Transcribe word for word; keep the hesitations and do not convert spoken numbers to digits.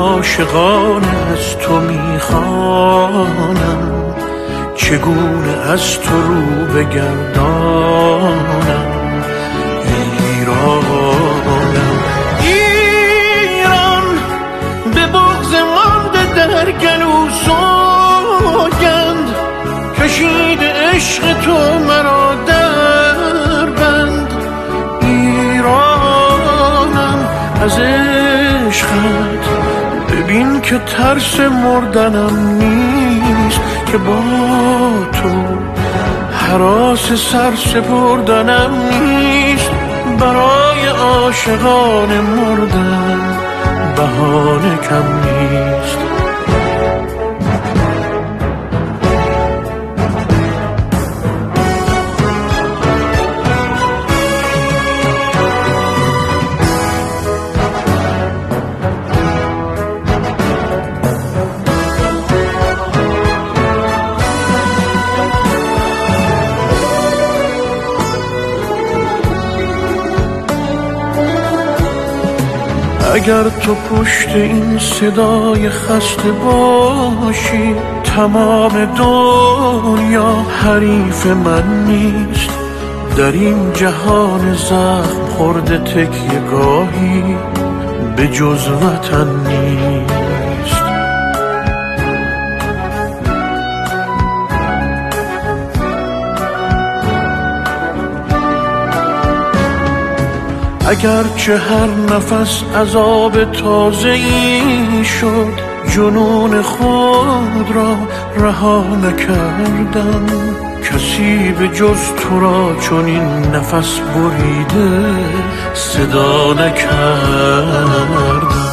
عاشقانه از تو میخوانم، چگونه از تو رو بگردانم. ایرانم ایران، به بغض مانده در گلو سوگند، کشیده عشق تو مرا در بند. ایرانم از عشقت ببین که ترس مردنم نیست، که با تو هراس سر سپردنم نیست. برای عاشقان مردن بهانه کم نیست. اگر تو پشت این صدای خسته باشی، تمام دنیا حریف من نیست. در این جهان زخم خورده تکیه گاهی به جز وطن نیست. اگرچه هر نفس عذاب تازه‌ای شد، جنون خود را رها نکردم. کسی به جز تو را چون این نفس بریده صدا نکردم.